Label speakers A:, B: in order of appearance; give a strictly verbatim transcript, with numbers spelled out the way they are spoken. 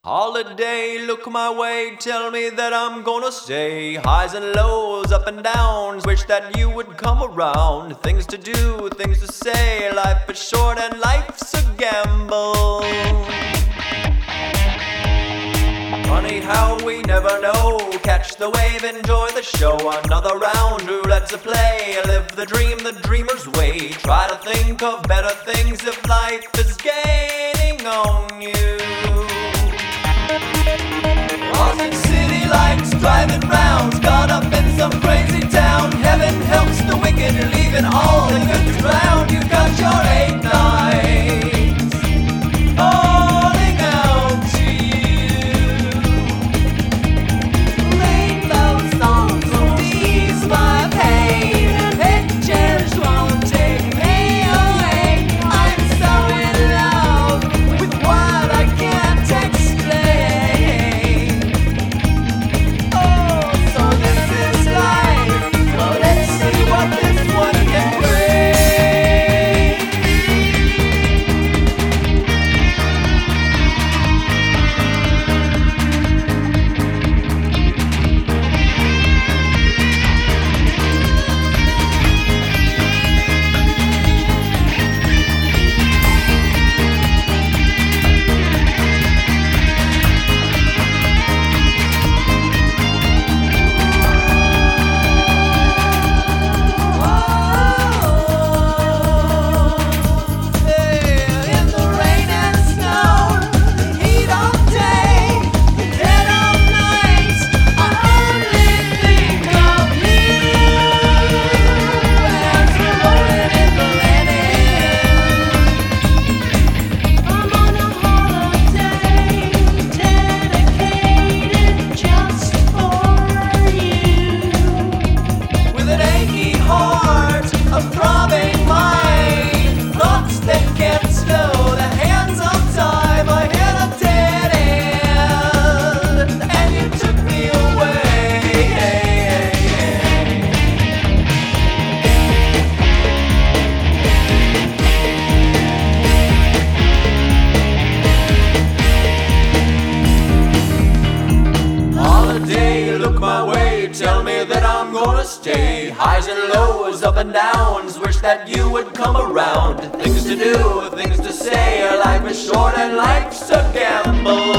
A: Holiday, look my way, tell me that I'm gonna stay. Highs and lows, up and downs, wish that you would come around. Things to do, things to say, life is short and life's a gamble. Funny how we never know, catch the wave, enjoy the show. Another round, roulette's a play, live the dream the dreamer's way. Try to think of better things if life is gaining on you. Austin City lights, driving rounds, caught up in some crazy town. Heaven helps the wicked, leaving all the good to drown. You got your eight nights falling out to you. Rainbow songs won't ease my pain, pictures won't take me away. I'm so in love with what I can't explain. Tell me that I'm gonna stay. Highs and lows, up and downs, wish that you would come around. Things to do, things to say, life is short and life's a gamble.